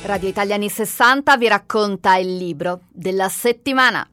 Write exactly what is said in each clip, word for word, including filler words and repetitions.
Radio Italia anni sessanta vi racconta il libro della settimana.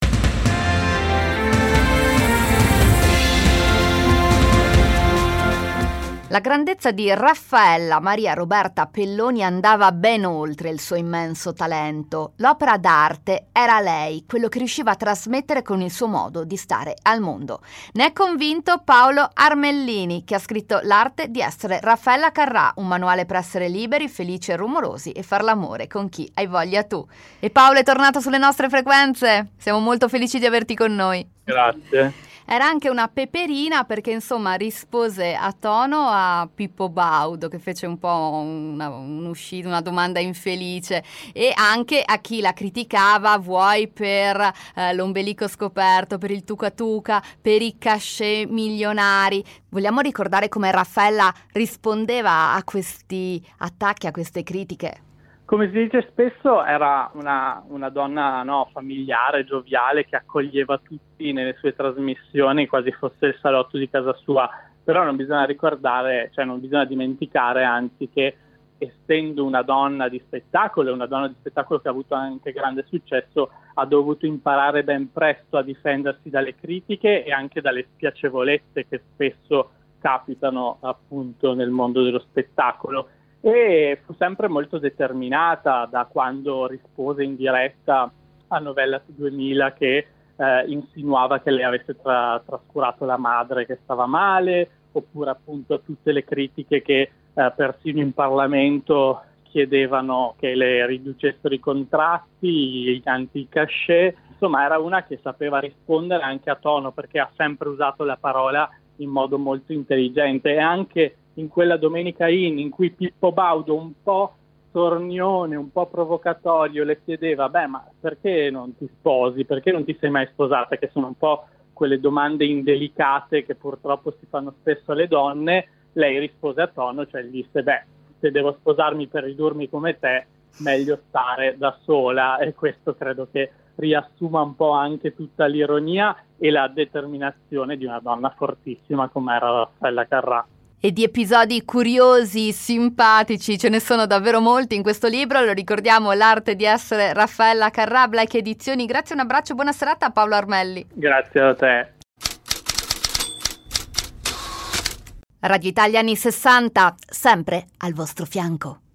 La grandezza di Raffaella Maria Roberta Pelloni andava ben oltre il suo immenso talento. L'opera d'arte era lei, quello che riusciva a trasmettere con il suo modo di stare al mondo. Ne è convinto Paolo Armellini, che ha scritto L'arte di essere Raffaella Carrà, un manuale per essere liberi, felici e rumorosi e far l'amore con chi hai voglia tu. E Paolo è tornato sulle nostre frequenze. Siamo molto felici di averti con noi. Grazie. Era anche una peperina perché insomma rispose a tono a Pippo Baudo, che fece un po' una, un'uscita, una domanda infelice, e anche a chi la criticava, vuoi per eh, l'ombelico scoperto, per il tuca tuca, per i cachet milionari. Vogliamo ricordare come Raffaella rispondeva a questi attacchi, a queste critiche? Come si dice spesso, era una, una donna no, familiare, gioviale, che accoglieva tutti nelle sue trasmissioni, quasi fosse il salotto di casa sua. Però non bisogna ricordare, cioè non bisogna dimenticare, anzi, che essendo una donna di spettacolo, una donna di spettacolo che ha avuto anche grande successo, ha dovuto imparare ben presto a difendersi dalle critiche e anche dalle spiacevolezze che spesso capitano appunto nel mondo dello spettacolo. E fu sempre molto determinata, da quando rispose in diretta a Novella duemila che eh, insinuava che lei avesse tra- trascurato la madre che stava male, oppure appunto a tutte le critiche che eh, persino in Parlamento chiedevano che le riducessero i contratti, anche i cachet. Insomma, era una che sapeva rispondere anche a tono, perché ha sempre usato la parola in modo molto intelligente. E anche in quella Domenica In, in cui Pippo Baudo, un po' tornione, un po' provocatorio, le chiedeva, beh, ma perché non ti sposi, perché non ti sei mai sposata, che sono un po' quelle domande indelicate che purtroppo si fanno spesso alle donne. Lei rispose a tono, cioè gli disse, beh, se devo sposarmi per ridurmi come te, meglio stare da sola. E questo credo che riassuma un po' anche tutta l'ironia e la determinazione di una donna fortissima come era Raffaella Carrà. E di episodi curiosi, simpatici, ce ne sono davvero molti in questo libro. Lo ricordiamo, L'arte di essere Raffaella Carrà, Black Edizioni. Grazie, un abbraccio, buona serata a Paolo Armelli. Grazie a te. Radio Italia anni sessanta, sempre al vostro fianco.